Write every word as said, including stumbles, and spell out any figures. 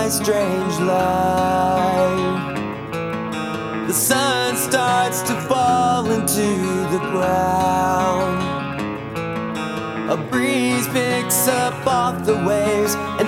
my strange life. The sun starts to fall into the ground. A breeze picks up off the waves and